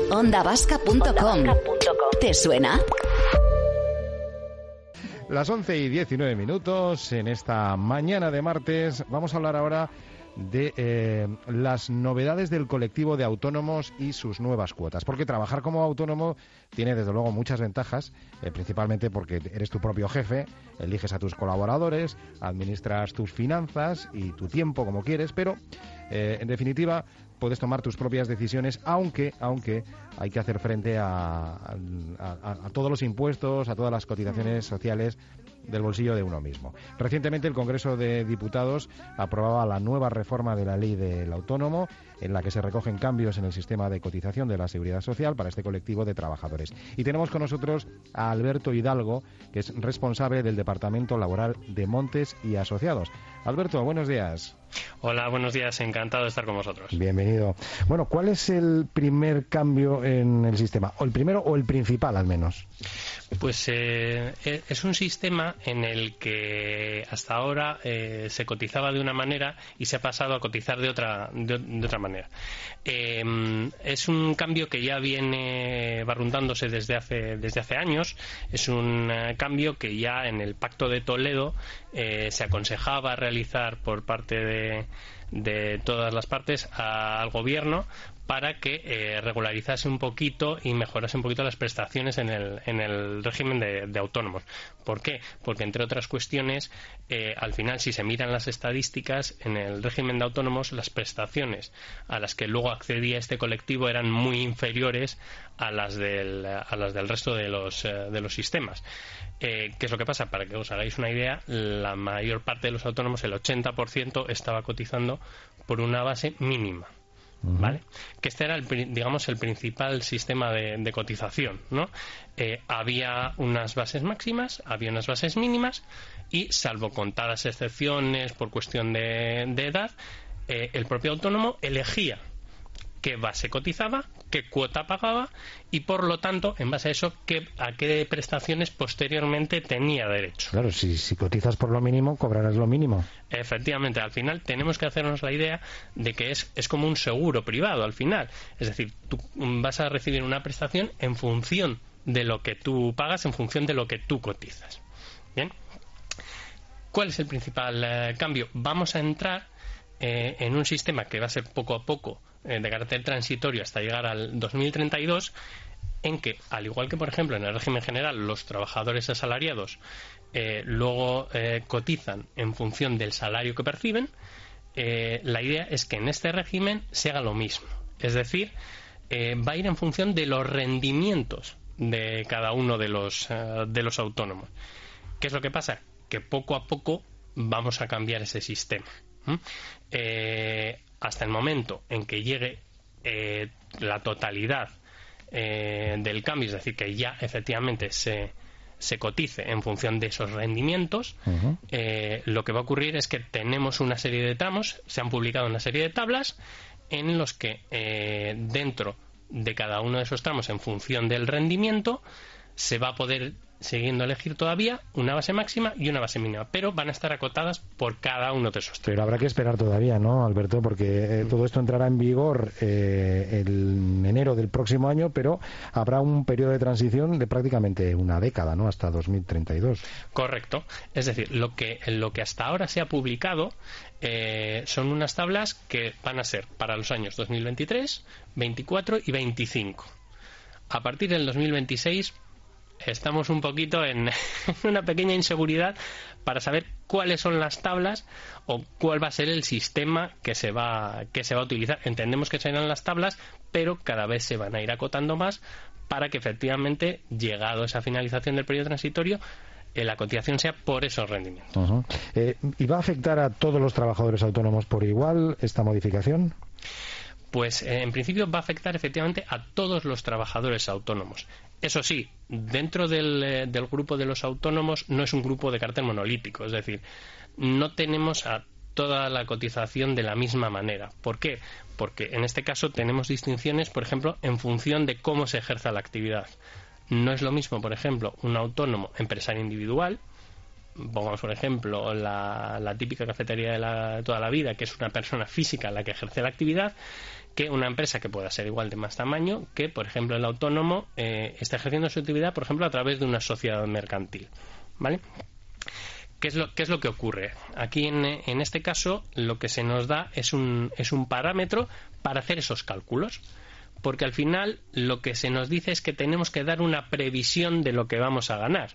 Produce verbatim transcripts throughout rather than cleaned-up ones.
onda vasca punto com. ¿Te suena? Las once y diecinueve minutos en esta mañana de martes. Vamos a hablar ahora de eh, las novedades del colectivo de autónomos y sus nuevas cuotas. Porque trabajar como autónomo tiene desde luego muchas ventajas, eh, principalmente porque eres tu propio jefe, eliges a tus colaboradores, administras tus finanzas y tu tiempo como quieres, pero eh, en definitiva puedes tomar tus propias decisiones, aunque aunque hay que hacer frente a, a, a, a todos los impuestos, a todas las cotizaciones sociales del bolsillo de uno mismo. Recientemente el Congreso de Diputados aprobaba la nueva reforma de la ley del autónomo, en la que se recogen cambios en el sistema de cotización de la Seguridad Social para este colectivo de trabajadores. Y tenemos con nosotros a Alberto Hidalgo, que es responsable del Departamento Laboral de Montes y Asociados. Alberto, buenos días. Hola, buenos días, encantado de estar con vosotros. Bienvenido. Bueno, ¿cuál es el primer cambio en el sistema? ¿O el primero o el principal, al menos? Pues eh, es un sistema en el que hasta ahora eh, se cotizaba de una manera y se ha pasado a cotizar de otra de, de otra manera. Eh, es un cambio que ya viene barruntándose desde hace desde hace años. Es un uh, cambio que ya en el Pacto de Toledo eh, se aconsejaba realizar por parte de de todas las partes a, al gobierno para que eh, regularizase un poquito y mejorase un poquito las prestaciones en el, en el régimen de, de autónomos. ¿Por qué? Porque, entre otras cuestiones, eh, al final, si se miran las estadísticas, en el régimen de autónomos las prestaciones a las que luego accedía este colectivo eran muy inferiores a las del, a las del resto de los, eh, de los sistemas. Eh, ¿Qué es lo que pasa? Para que os hagáis una idea, la mayor parte de los autónomos, el ochenta por ciento, estaba cotizando por una base mínima. ¿Vale? Que este era el, digamos, el principal sistema de, de cotización, ¿no? Eh, había unas bases máximas, había unas bases mínimas y, salvo contadas excepciones por cuestión de, de edad, eh, el propio autónomo elegía qué base cotizaba, qué cuota pagaba y, por lo tanto, en base a eso, qué, a qué prestaciones posteriormente tenía derecho. Claro, si, si cotizas por lo mínimo, cobrarás lo mínimo. Efectivamente, al final tenemos que hacernos la idea de que es, es como un seguro privado, al final. Es decir, tú vas a recibir una prestación en función de lo que tú pagas, en función de lo que tú cotizas. Bien. ¿Cuál es el principal eh, cambio? Vamos a entrar eh, en un sistema que va a ser poco a poco eh, de carácter transitorio hasta llegar al dos mil treinta y dos, en que, al igual que, por ejemplo, en el régimen general, los trabajadores asalariados eh, luego eh, cotizan en función del salario que perciben, eh, la idea es que en este régimen se haga lo mismo. Es decir, eh, va a ir en función de los rendimientos de cada uno de los, uh, de los autónomos. ¿Qué es lo que pasa? Que poco a poco vamos a cambiar ese sistema. ¿Mm? Eh, hasta el momento en que llegue eh, la totalidad eh, del cambio, es decir, que ya efectivamente se, se cotice en función de esos rendimientos, uh-huh. eh, lo que va a ocurrir es que tenemos una serie de tramos, se han publicado una serie de tablas en los que eh, dentro de cada uno de esos tramos, en función del rendimiento, se va a poder, siguiendo elegir todavía, una base máxima y una base mínima, pero van a estar acotadas por cada uno de esos tramos. Pero habrá que esperar todavía, ¿no, Alberto? Porque eh, todo esto entrará en vigor eh, el enero del próximo año, pero habrá un periodo de transición de prácticamente una década, ¿no? Hasta dos mil treinta y dos. Correcto. Es decir, lo que, lo que hasta ahora se ha publicado eh, son unas tablas que van a ser para los años dos mil veintitrés, veinticuatro y veinticinco. A partir del dos mil veintiséis estamos un poquito en una pequeña inseguridad para saber cuáles son las tablas o cuál va a ser el sistema que se va que se va a utilizar. Entendemos que serán las tablas, pero cada vez se van a ir acotando más para que efectivamente, llegado a esa finalización del periodo transitorio, eh, la cotización sea por esos rendimientos. Uh-huh. Eh, ¿Y va a afectar a todos los trabajadores autónomos por igual esta modificación? Pues eh, en principio va a afectar efectivamente a todos los trabajadores autónomos. Eso sí, dentro del, eh, del grupo de los autónomos no es un grupo de carácter monolítico, es decir, no tenemos a toda la cotización de la misma manera. ¿Por qué? Porque en este caso tenemos distinciones, por ejemplo, en función de cómo se ejerza la actividad. No es lo mismo, por ejemplo, un autónomo empresario individual pongamos por ejemplo la, la típica cafetería de, la, de toda la vida, que es una persona física la que ejerce la actividad, que una empresa que pueda ser igual de más tamaño, que por ejemplo el autónomo eh, está ejerciendo su actividad, por ejemplo, a través de una sociedad mercantil, ¿vale? ¿Qué es lo, qué es lo que ocurre? Aquí en, en este caso lo que se nos da es un, es un parámetro para hacer esos cálculos, porque al final lo que se nos dice es que tenemos que dar una previsión de lo que vamos a ganar.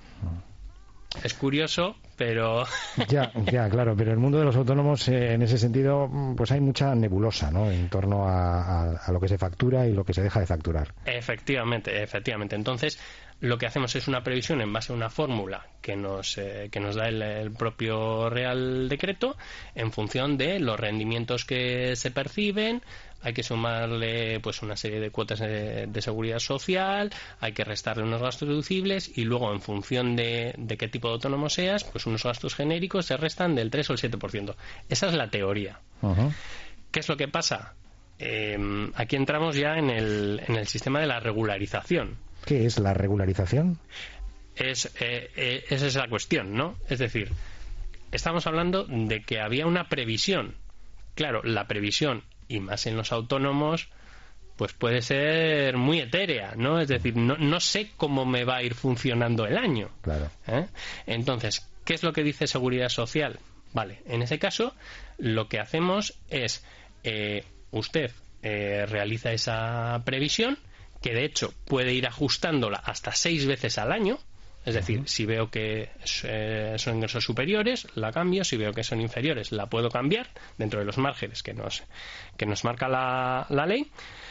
Es curioso, pero... Ya, ya, claro, pero el mundo de los autónomos, eh, en ese sentido, pues hay mucha nebulosa, ¿no?, en torno a, a, a lo que se factura y lo que se deja de facturar. Efectivamente, efectivamente. Entonces, lo que hacemos es una previsión en base a una fórmula que nos, eh, que nos da el, el propio Real Decreto, en función de los rendimientos que se perciben. Hay que sumarle pues una serie de cuotas de, de seguridad social, hay que restarle unos gastos deducibles y luego, en función de, de qué tipo de autónomo seas, pues unos gastos genéricos se restan del tres o el siete por ciento. Esa es la teoría. Uh-huh. ¿Qué es lo que pasa? Eh, aquí entramos ya en el, en el sistema de la regularización. ¿Qué es la regularización? Es, eh, eh, esa es la cuestión, ¿no? Es decir, estamos hablando de que había una previsión. Claro, la previsión, y más en los autónomos, pues puede ser muy etérea, ¿no? Es decir, no, no sé cómo me va a ir funcionando el año. Claro. ¿Eh? Entonces, ¿qué es lo que dice Seguridad Social? Vale, en ese caso, lo que hacemos es, eh, usted eh, realiza esa previsión, que de hecho puede ir ajustándola hasta seis veces al año. Es decir, uh-huh. si veo que eh, son ingresos superiores, la cambio. Si veo que son inferiores, la puedo cambiar dentro de los márgenes que nos, que nos marca la, la ley.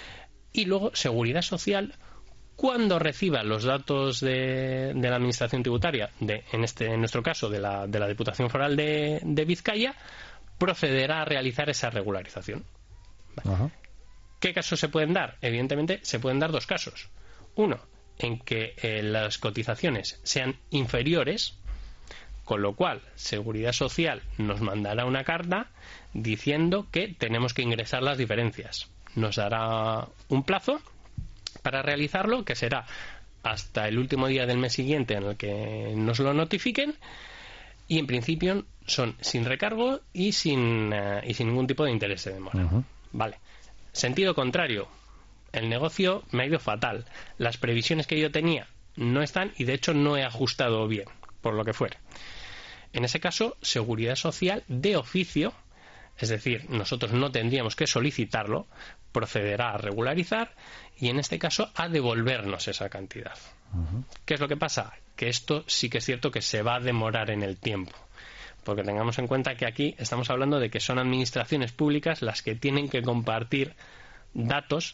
Y luego, Seguridad Social, cuando reciba los datos de, de la Administración Tributaria, de, en, este, en nuestro caso de la, de la Diputación Foral de, de Vizcaya, procederá a realizar esa regularización. ¿Vale? Uh-huh. ¿Qué casos se pueden dar? Evidentemente, se pueden dar dos casos. Uno, en que eh, las cotizaciones sean inferiores, con lo cual Seguridad Social nos mandará una carta diciendo que tenemos que ingresar las diferencias. Nos dará un plazo para realizarlo, que será hasta el último día del mes siguiente en el que nos lo notifiquen, y en principio son sin recargo y sin, uh, y sin ningún tipo de interés de demora. Uh-huh. Vale. Sentido contrario, el negocio me ha ido fatal. Las previsiones que yo tenía no están y de hecho no he ajustado bien, por lo que fuera. En ese caso, Seguridad Social de oficio, es decir, nosotros no tendríamos que solicitarlo, procederá a regularizar y en este caso a devolvernos esa cantidad. Uh-huh. ¿Qué es lo que pasa? Que esto sí que es cierto que se va a demorar en el tiempo. Porque tengamos en cuenta que aquí estamos hablando de que son administraciones públicas las que tienen que compartir datos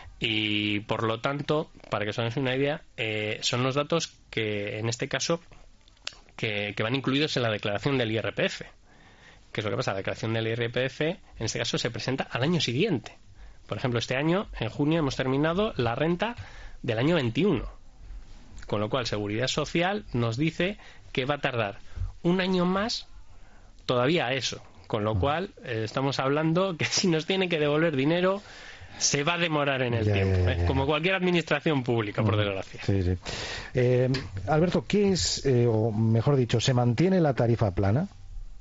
y, por lo tanto, para que os hagáis una idea, eh, son los datos que, en este caso, que, que van incluidos en la declaración del I R P F. ¿Qué es lo que pasa? La declaración del I R P F, en este caso, se presenta al año siguiente. Por ejemplo, este año, en junio, hemos terminado la renta del año veintiuno. Con lo cual, Seguridad Social nos dice que va a tardar un año más todavía a eso, con lo cual eh, estamos hablando que si nos tienen que devolver dinero se va a demorar en el ya, tiempo, ya, ya, ya. como cualquier administración pública, por desgracia. Sí, sí. Eh, Alberto, ¿qué es, eh, o mejor dicho, se mantiene la tarifa plana?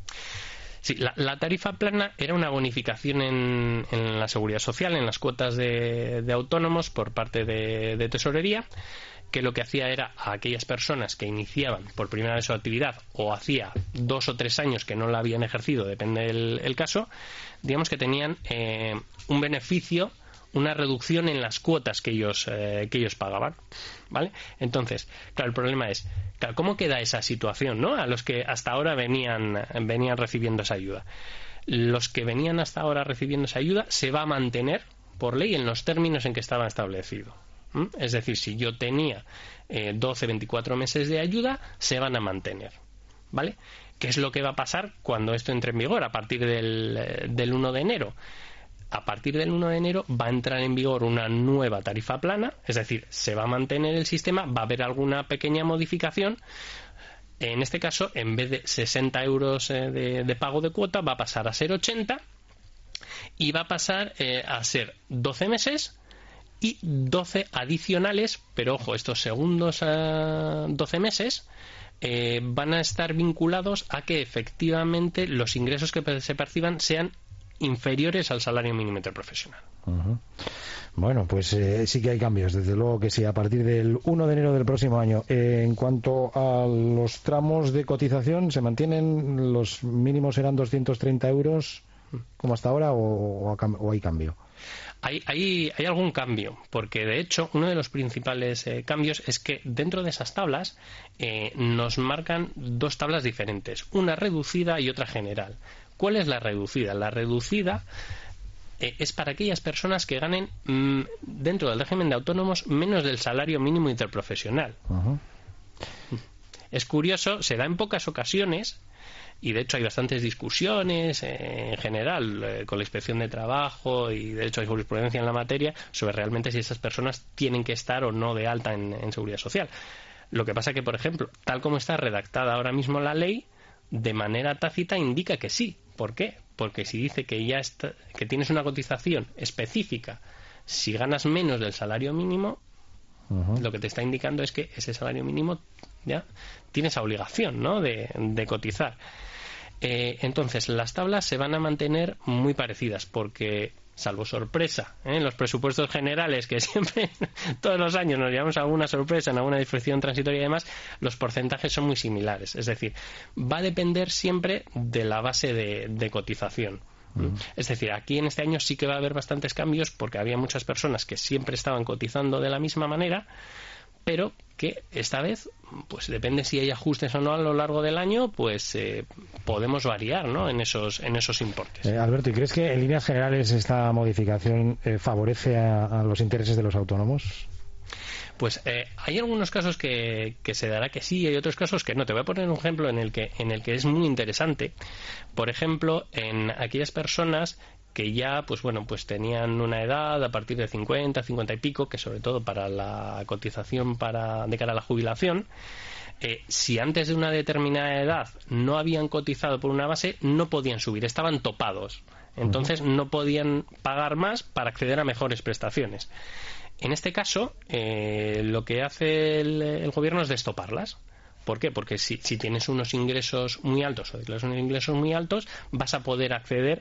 Sí, la, la tarifa plana era una bonificación en, en la Seguridad Social, en las cuotas de, de autónomos por parte de, de Tesorería, que lo que hacía era a aquellas personas que iniciaban por primera vez su actividad o hacía dos o tres años que no la habían ejercido, depende del el caso, digamos que tenían eh, un beneficio, una reducción en las cuotas que ellos eh, que ellos pagaban, ¿vale? Entonces, claro, el problema es, claro, ¿cómo queda esa situación, no? A los que hasta ahora venían venían recibiendo esa ayuda. Los que venían hasta ahora recibiendo esa ayuda se va a mantener por ley en los términos en que estaba establecido. ¿Mm? Es decir, si yo tenía eh, doce, veinticuatro meses de ayuda, se van a mantener, ¿vale? ¿Qué es lo que va a pasar cuando esto entre en vigor a partir del, del uno de enero? A partir del uno de enero va a entrar en vigor una nueva tarifa plana, es decir, se va a mantener el sistema, va a haber alguna pequeña modificación. En este caso, en vez de sesenta euros eh, de, de pago de cuota, va a pasar a ser ochenta y va a pasar eh, a ser doce meses y doce adicionales, pero ojo, estos segundos uh, doce meses eh, van a estar vinculados a que efectivamente los ingresos que se perciban sean inferiores al salario mínimo interprofesional. Uh-huh. Bueno, pues eh, sí que hay cambios, desde luego que sí, a partir del uno de enero del próximo año. Eh, en cuanto a los tramos de cotización, ¿se mantienen? ¿Los mínimos serán doscientos treinta euros como hasta ahora o, o, o hay cambio? Hay, hay, hay algún cambio, porque de hecho uno de los principales eh, cambios es que dentro de esas tablas eh, nos marcan dos tablas diferentes, una reducida y otra general. ¿Cuál es la reducida? La reducida eh, es para aquellas personas que ganen mmm, dentro del régimen de autónomos menos del salario mínimo interprofesional. Uh-huh. Es curioso, se da en pocas ocasiones. Y de hecho hay bastantes discusiones eh, en general eh, con la Inspección de Trabajo y de hecho hay jurisprudencia en la materia sobre realmente si esas personas tienen que estar o no de alta en, en Seguridad Social. Lo que pasa que, por ejemplo, tal como está redactada ahora mismo la ley, de manera tácita indica que sí. ¿Por qué? Porque si dice que ya está, que tienes una cotización específica, si ganas menos del salario mínimo, uh-huh. lo que te está indicando es que ese salario mínimo ya tiene esa obligación, ¿no?, de, de cotizar. Eh, entonces, las tablas se van a mantener muy parecidas porque, salvo sorpresa, ¿eh? en los presupuestos generales, que siempre, todos los años nos llevamos a alguna sorpresa en alguna disposición transitoria y demás, los porcentajes son muy similares. Es decir, va a depender siempre de la base de, de cotización. Uh-huh. Es decir, aquí en este año sí que va a haber bastantes cambios porque había muchas personas que siempre estaban cotizando de la misma manera, pero que esta vez, pues depende si hay ajustes o no a lo largo del año, pues eh, podemos variar, ¿no?, en esos en esos importes. Eh, Alberto, ¿y crees que en líneas generales esta modificación eh, favorece a, a los intereses de los autónomos? Pues eh, hay algunos casos que, que se dará que sí y hay otros casos que no. Te voy a poner un ejemplo en el que en el que es muy interesante. Por ejemplo, en aquellas personas que ya, pues bueno, pues tenían una edad a partir de cincuenta, cincuenta y pico, que sobre todo para la cotización para de cara a la jubilación, eh, si antes de una determinada edad no habían cotizado por una base, no podían subir, estaban topados. Entonces no podían pagar más para acceder a mejores prestaciones. En este caso, eh, lo que hace el, el gobierno es destoparlas. ¿Por qué? Porque si, si tienes unos ingresos muy altos o declaras unos ingresos muy altos, vas a poder acceder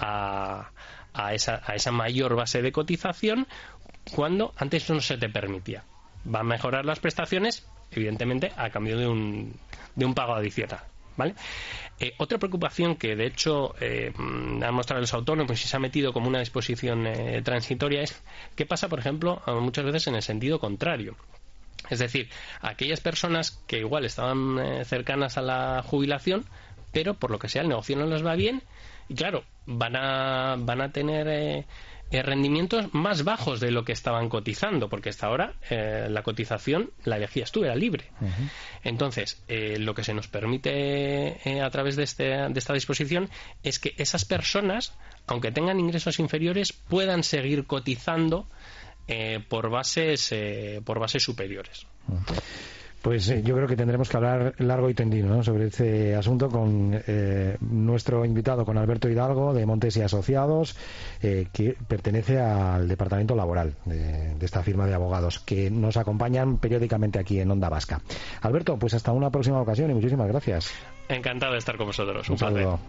a, a, esa, a esa mayor base de cotización cuando antes no se te permitía. Va a mejorar las prestaciones, evidentemente, a cambio de un, de un pago adicional. ¿Vale? Eh, otra preocupación que de hecho eh, han mostrado los autónomos y se ha metido como una disposición eh, transitoria es qué pasa, por ejemplo, muchas veces en el sentido contrario. Es decir, aquellas personas que igual estaban eh, cercanas a la jubilación, pero por lo que sea el negocio no les va bien y claro, van a, van a tener eh, eh, rendimientos más bajos de lo que estaban cotizando, porque hasta ahora eh, la cotización la elegías tú, era libre. Uh-huh. Entonces, eh, lo que se nos permite eh, a través de, este, de esta disposición es que esas personas, aunque tengan ingresos inferiores, puedan seguir cotizando eh, por bases eh, por bases superiores. Uh-huh. Pues eh, yo creo que tendremos que hablar largo y tendido, ¿no?, sobre este asunto con eh, nuestro invitado, con Alberto Hidalgo, de Montes y Asociados, eh, que pertenece al departamento laboral de, de esta firma de abogados, que nos acompañan periódicamente aquí en Onda Vasca. Alberto, pues hasta una próxima ocasión y muchísimas gracias. Encantado de estar con vosotros. Un, Un placer. saludo.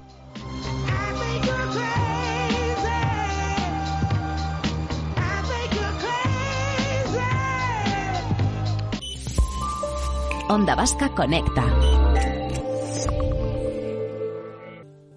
Onda Vasca Conecta.